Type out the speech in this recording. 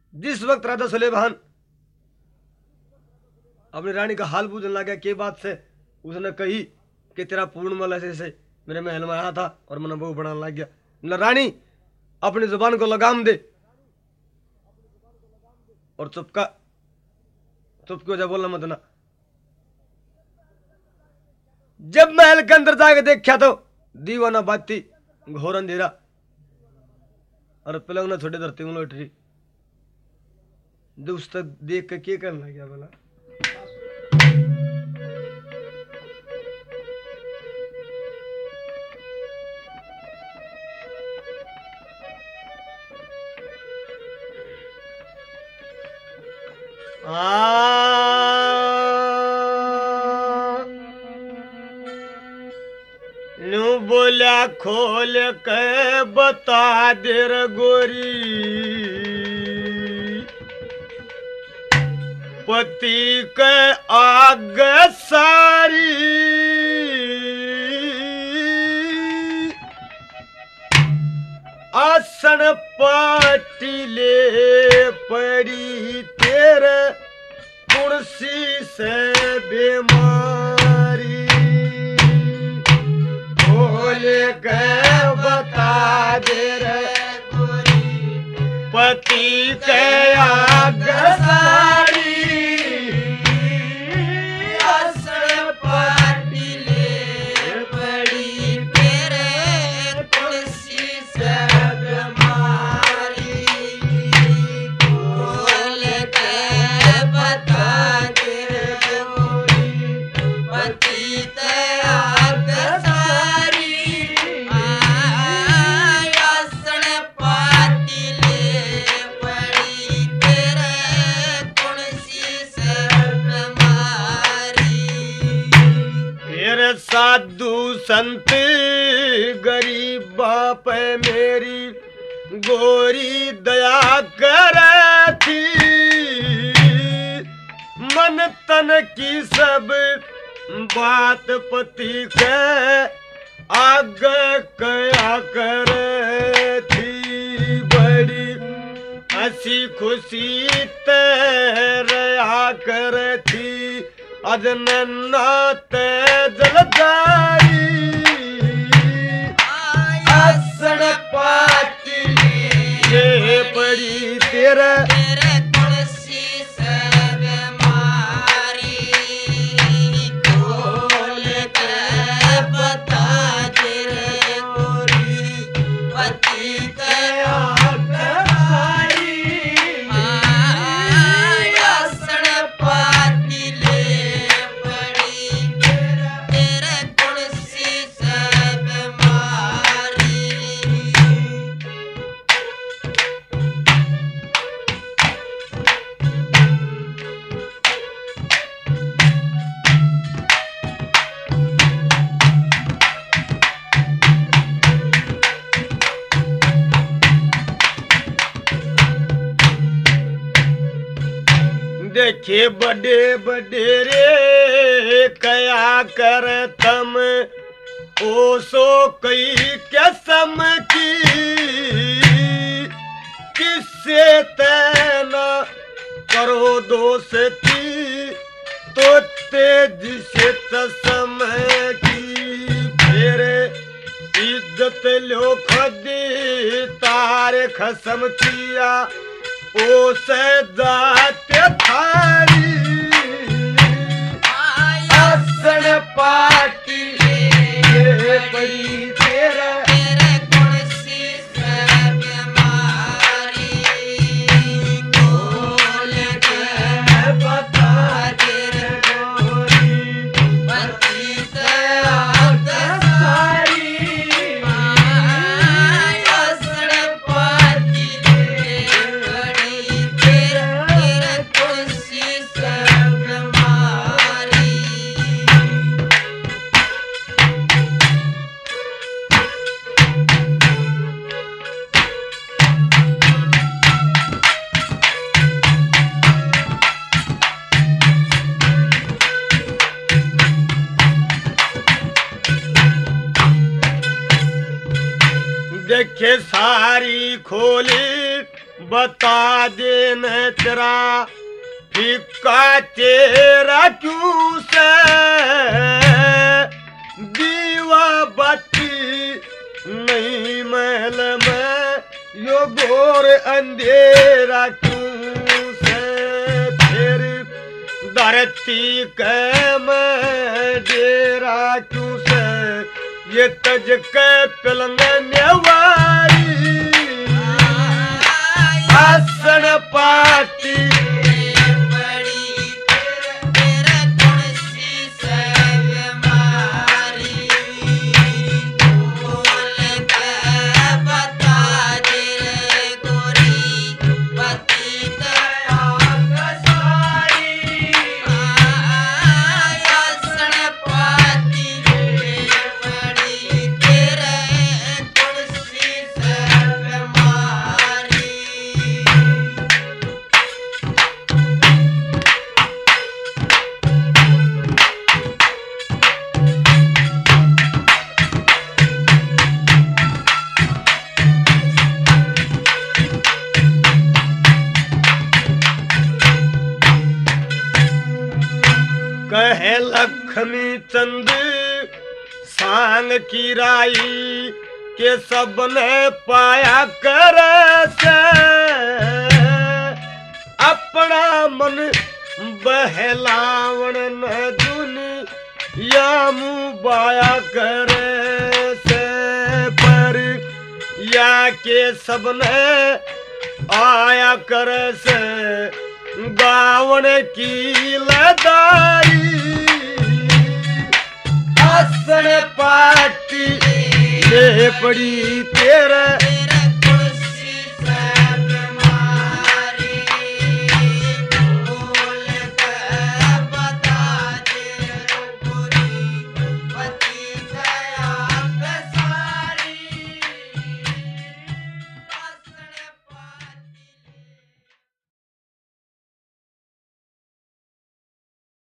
जिस वक्त राजा सुलेमान अपनी रानी का हाल पूछने लगा के बात से, उसने कही कि तेरा पूर्णमल ऐसे मेरे महल में आया था और मैंने बहू बनाने लग गया। न रानी अपनी जुबान को लगाम दे और चुप हो जा, बोलना मत ना। जब महल के अंदर जाके देखा तो दीवाना बाती घोर अंधेरा और पलंग न छोटे धरती में लौट रही। उस तक देख के करना लग गया बोला, न्यू बोला खोल के बता दे रे गोरी, पति के आग सारी आसन पाटिले पड़ी तेरे कुर्सी से बीमारी, बोल के बता दे रे गोरी, पति के आग सारी आसन पाटिले पड़ी तेरे कुर्सी से बीमारी, बोल के बता दे रे गोरी, पति के आग सारी आसन पाटिले पड़ी तेरे कुर्सी से बीमारी। फिर साधु संत गरीब बाप मेरी गोरी दया करे थी, मन तन की सब बात पति के आगे कया करे थी, बड़ी हंसी खुशी तेरा करे थी, अजनन्ना ते जलदारी आसन पाटिले पड़ी तेरे कुर्सी से बीमारी, खोल के बता दे रे गोरी, पति के आग सारी आसन पाटिले पड़ी तेरे कुर्सी से बीमारी। देखे बड़े बड़े रे कया कर तम, ओ सो कई कसम की, किससे तेना करो दोस्ती, तो तेज से तसम की, तेरे इज्जत लो खदी तारे खसम किया, ओ से जाते थारी आसन पाटिले पड़ी तेरा कुर्सी से बीमारी, खोल के बता दे रे गोरी, पति के आग सारी आसन पाटिले पड़ी तेरे कुर्सी से बीमारी। देखे सारी खोली बता देना तेरा फिक्का तेरा क्यों से दीवा बत्ती नहीं महल में यो घोर अंधेरा क्यों से फिर धरती के में डेरा क्यों से ये तज के पलंग नेवारी आसन पाती कहे लक्ष्मी चंद सांग की राई के सबने पाया करे से अपना मन बहलावण न दुनिया मुँह बाया करे से पर या के सबने आया करे से गावन की लदाई आसन पाती ये पड़ी तेरे